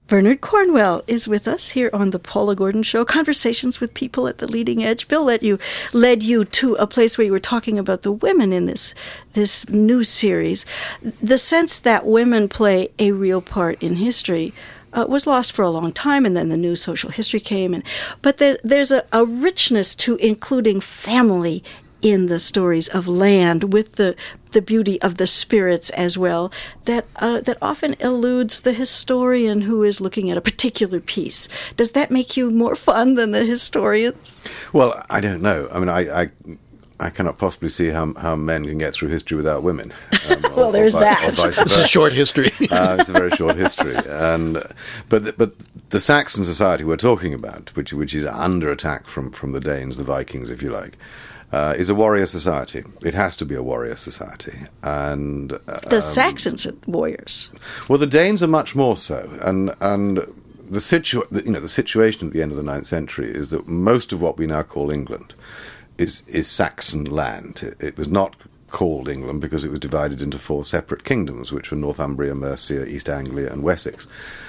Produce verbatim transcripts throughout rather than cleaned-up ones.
Bernard Cornwell is with us here on the Paula Gordon Show, Conversations with People at the Leading Edge. Bill led you led you to a place where you were talking about the women in this this new series. The sense that women play a real part in history uh, was lost for a long time, and then the new social history came. And but there, there's a, a richness to including family in the stories of land, with the the beauty of the spirits as well, that uh, that often eludes the historian who is looking at a particular piece. Does that make you more fun than the historians? Well, I don't know. I mean, I I, I cannot possibly see how how men can get through history without women. Um, well, or, there's or, that. Or vice It's a short history. uh, it's a very short history, and but but the Saxon society we're talking about, which which is under attack from from the Danes, the Vikings, if you like. Uh, is a warrior society. It has to be a warrior society, and um, the Saxons are warriors. Well, the Danes are much more so, and and the situ you know the situation at the end of the ninth century is that most of what we now call England is is Saxon land. It, it was not called England because it was divided into four separate kingdoms, which were Northumbria, Mercia, East Anglia, and Wessex,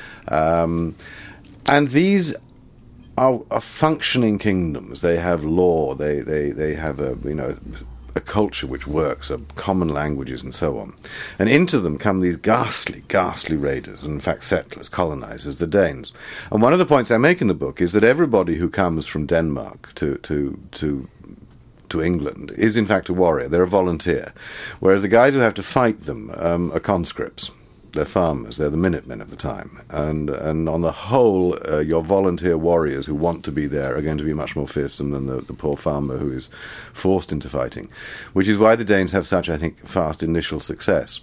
um, and these. Are, are functioning kingdoms. They have law. They they they have a you know a culture which works, a common languages, and so on. And into them come these ghastly, ghastly raiders, and in fact settlers, colonizers, the Danes. And one of the points I make in the book is that everybody who comes from Denmark to to to to England is in fact a warrior. They're a volunteer, whereas the guys who have to fight them um, are conscripts. They're farmers. They're the Minutemen of the time, and and on the whole, uh, your volunteer warriors who want to be there are going to be much more fearsome than the, the poor farmer who is forced into fighting, which is why the Danes have such, I think, fast initial success.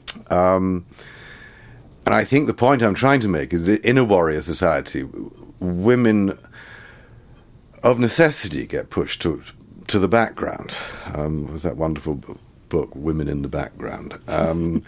Um, and I think the point I'm trying to make is that in a warrior society, women of necessity get pushed to to the background. Um, was that wonderful book, Women in the Background? Um,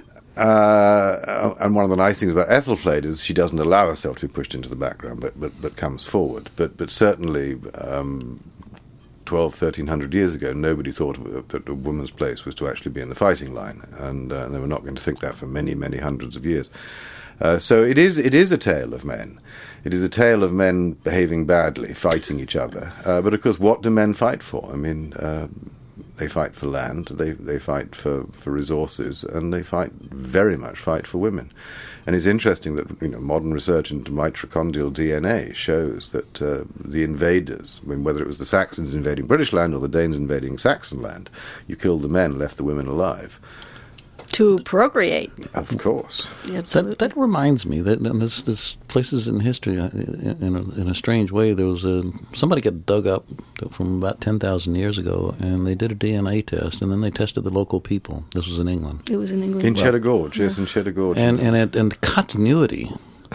Uh, and one of the nice things about Ethelflaed is she doesn't allow herself to be pushed into the background, but but, but comes forward. But but certainly, um, twelve, thirteen hundred years ago, nobody thought that a woman's place was to actually be in the fighting line, and uh, they were not going to think that for many, many hundreds of years. Uh, so it is it is a tale of men. It is a tale of men behaving badly, fighting each other. Uh, but of course, what do men fight for? I mean. Uh, They fight for land, they they fight for, for resources, and they fight very much fight for women. And it's interesting that you know modern research into mitochondrial D N A shows that uh, the invaders, I mean, whether it was the Saxons invading British land or the Danes invading Saxon land, you killed the men, left the women alive. To procreate. Of course. Absolutely. That, that reminds me that there's, there's places in history, in a, in a strange way, there was a, somebody got dug up from about ten thousand years ago, and they did a D N A test, and then they tested the local people. This was in England. It was in England. In well, Cheddar Gorge, yeah. yes, in Cheddar Gorge. And, and, it, and the continuity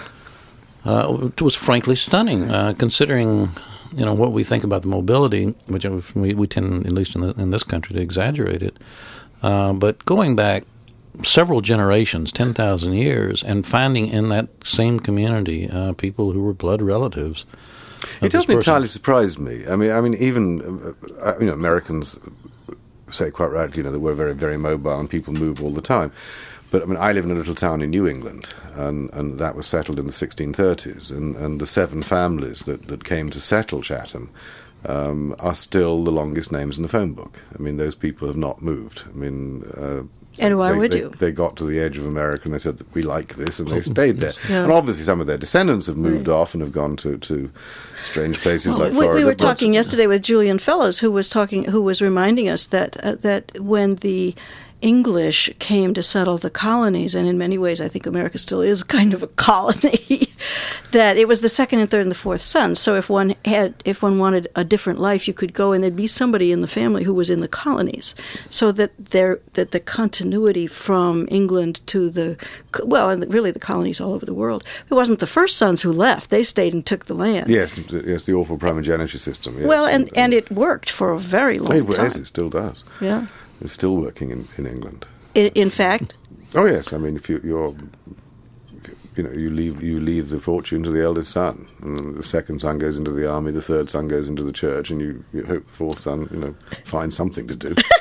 uh, was frankly stunning, uh, considering... You know, what we think about the mobility, which we, we tend, at least in, the, in this country, to exaggerate it. Uh, but going back several generations, ten thousand years, and finding in that same community uh, people who were blood relatives. It doesn't entirely surprise me. I mean, I mean, even uh, you know, Americans say quite rightly, you know, that we're very, very mobile and people move all the time. But I mean, I live in a little town in New England, and, and that was settled in the sixteen thirties, and, and the seven families that, that came to settle Chatham um, are still the longest names in the phone book. I mean, those people have not moved. I mean. Uh, And why they, would they, you? They got to the edge of America and they said, we like this, and they stayed there. Yeah. And obviously some of their descendants have moved right. off and have gone to, to strange places well, like we, Florida. we were but, talking yesterday with Julian Fellows, who was talking, who was reminding us that uh, that when the English came to settle the colonies, and in many ways I think America still is kind of a colony, that it was the second and third and the fourth sons. So if one had, if one wanted a different life, you could go and there'd be somebody in the family who was in the colonies, so that there that the continuity from England to the, well, and really the colonies all over the world. It wasn't the first sons who left; they stayed and took the land. Yes, yes, the awful primogeniture system. Yes. Well, and, and and it worked for a very long it, time. Yes, it still does. Yeah. It's still working in, in England. In, in fact? Oh yes, I mean, if you, you're, you know, you leave you leave the fortune to the eldest son, and the second son goes into the army, the third son goes into the church, and you, you hope the fourth son, you know, finds something to do.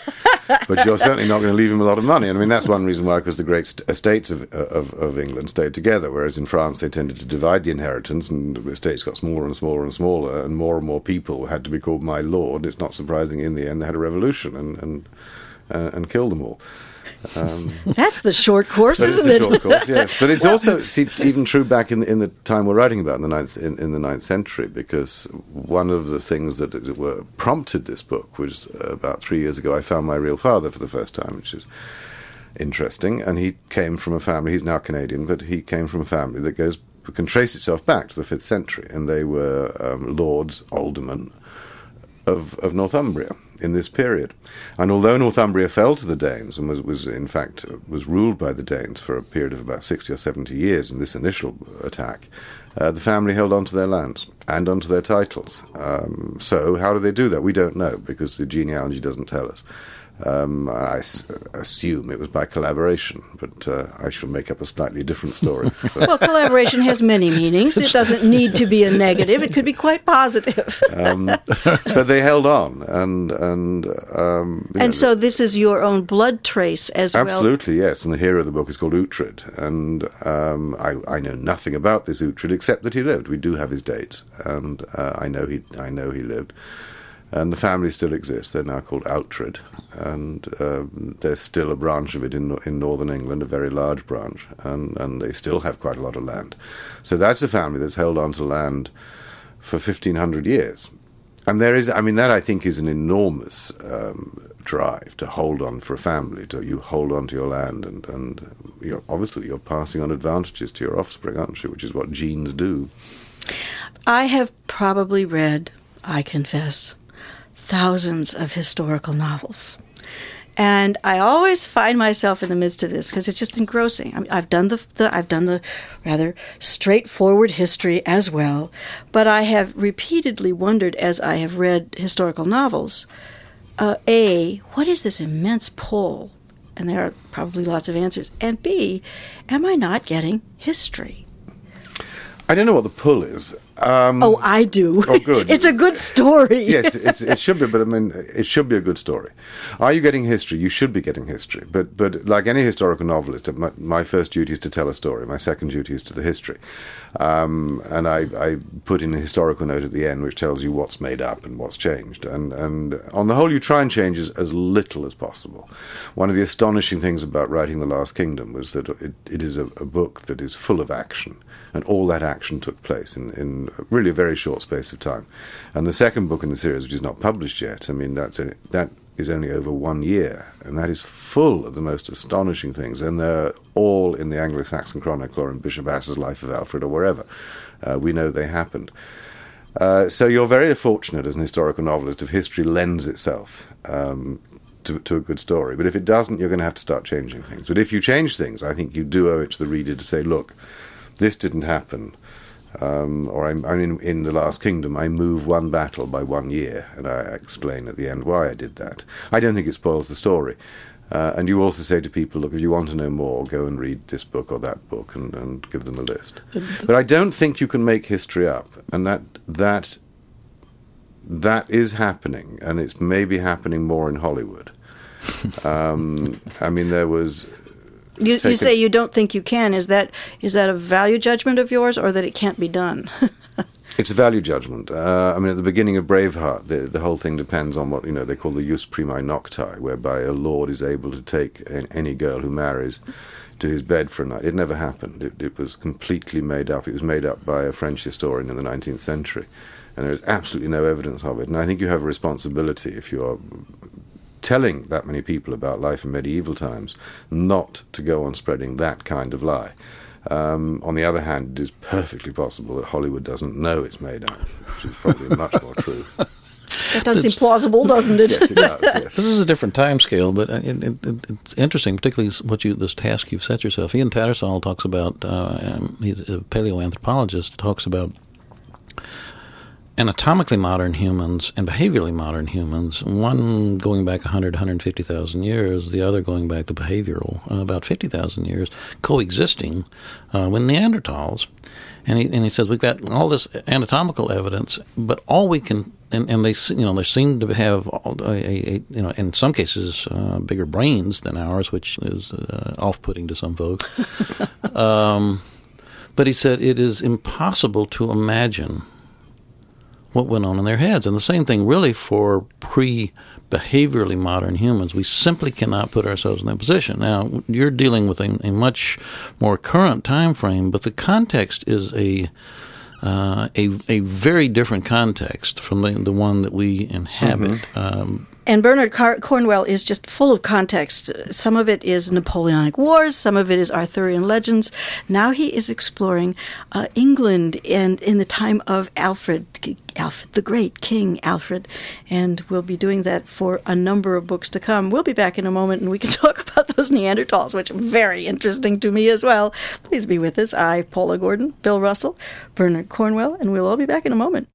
but you're certainly not going to leave him a lot of money. And I mean, that's one reason why, because the great st- estates of, of of England stayed together, whereas in France they tended to divide the inheritance, and the estates got smaller and smaller and smaller, and more and more people had to be called my lord. It's not surprising in the end they had a revolution and and uh, and killed them all. Um, That's the short course, isn't it? it? It's the short course, yes. But it's also see, even true back in in the time we're writing about in the ninth in, in the ninth century, because one of the things that, as it were, prompted this book was uh, about three years ago. I found my real father for the first time, which is interesting. And he came from a family. He's now Canadian, but he came from a family that goes can trace itself back to the fifth century, and they were um, lords, aldermen of of Northumbria in this period. And although Northumbria fell to the Danes and was, was in fact was ruled by the Danes for a period of about sixty or seventy years in this initial attack, uh, the family held on to their lands and onto their titles. Um, so how do they do that? We don't know, because the genealogy doesn't tell us. Um, I s- assume it was by collaboration, but uh, I shall make up a slightly different story. Well, collaboration has many meanings. It doesn't need to be a negative. It could be quite positive. um, but they held on, and and um, you and know, so this is your own blood trace as well. absolutely, yes. And the hero of the book is called Uhtred, and um, I, I know nothing about this Uhtred except that he lived. We do have his dates, and uh, I know he I know he lived. And the family still exists. They're now called Uhtred, and uh, there's still a branch of it in in northern England, a very large branch, and, and they still have quite a lot of land. So that's a family that's held on to land for fifteen hundred years. And there is, I mean, that I think is an enormous um, drive to hold on for a family, to you hold on to your land, and, and you're, obviously you're passing on advantages to your offspring, aren't you, which is what genes do. I have probably read, I confess, thousands of historical novels. And I always find myself in the midst of this because it's just engrossing. I mean, I've done the, the I've done the rather straightforward history as well, but I have repeatedly wondered as I have read historical novels, uh, A, what is this immense pull? And there are probably lots of answers. And B, am I not getting history? I don't know what the pull is. Um, oh, I do. Oh, good. It's a good story. Yes, it's, it should be, but I mean, it should be a good story. Are you getting history? You should be getting history. But but like any historical novelist, my, my first duty is to tell a story. My second duty is to the history. Um, and I, I put in a historical note at the end which tells you what's made up and what's changed. And, and on the whole, you try and change as, as little as possible. One of the astonishing things about writing The Last Kingdom was that it, it is a, a book that is full of action. And all that action took place in, in really a very short space of time. And the second book in the series, which is not published yet, I mean, that's a, that is only over one year. And that is full of the most astonishing things. And they're all in the Anglo-Saxon Chronicle or in Bishop Ass's Life of Alfred or wherever. Uh, we know they happened. Uh, so you're very fortunate as an historical novelist if history lends itself um, to, to a good story. But if it doesn't, you're going to have to start changing things. But if you change things, I think you do owe it to the reader to say, look, this didn't happen. Um, or I'm, I'm in, in The Last Kingdom, I move one battle by one year, and I explain at the end why I did that. I don't think it spoils the story. Uh, and you also say to people, look, if you want to know more, go and read this book or that book, and, and give them a list. But I don't think you can make history up, and that that that is happening, and it's maybe happening more in Hollywood. Um, I mean, there was... You, you say you don't think you can. Is that is that a value judgment of yours, or that it can't be done? It's a value judgment. Uh, I mean, at the beginning of Braveheart, the, the whole thing depends on what, you know, they call the jus primae nocti, whereby a lord is able to take any girl who marries to his bed for a night. It never happened. It, it was completely made up. It was made up by a French historian in the nineteenth century, and there is absolutely no evidence of it. And I think you have a responsibility, if you are telling that many people about life in medieval times, not to go on spreading that kind of lie. Um, on the other hand, it is perfectly possible that Hollywood doesn't know it's made up, which is probably much more true. That does seem plausible, doesn't it? Yes, it does. Yes. This is a different time scale, but it, it, it, it's interesting, particularly what you this task you've set yourself. Ian Tattersall talks about, uh, um, he's a paleoanthropologist, talks about anatomically modern humans and behaviorally modern humans, one going back one hundred, one hundred fifty thousand years, the other going back to behavioral, uh, about fifty thousand years, coexisting uh, with Neanderthals. And he, and he says, we've got all this anatomical evidence, but all we can, and, and they, you know, they seem to have, a, a, a you know, in some cases, uh, bigger brains than ours, which is uh, off-putting to some folks. um, but he said it is impossible to imagine what went on in their heads. And the same thing really for pre-behaviorally modern humans. We simply cannot put ourselves in that position. Now, you're dealing with a, a much more current time frame, but the context is a uh, a, a very different context from the, the one that we inhabit. Mm-hmm. Um, And Bernard Car- Cornwell is just full of context. Some of it is Napoleonic Wars. Some of it is Arthurian legends. Now he is exploring uh, England and in the time of Alfred, Alfred the Great, King Alfred. And we'll be doing that for a number of books to come. We'll be back in a moment and we can talk about those Neanderthals, which are very interesting to me as well. Please be with us. I, Paula Gordon, Bill Russell, Bernard Cornwell, and we'll all be back in a moment.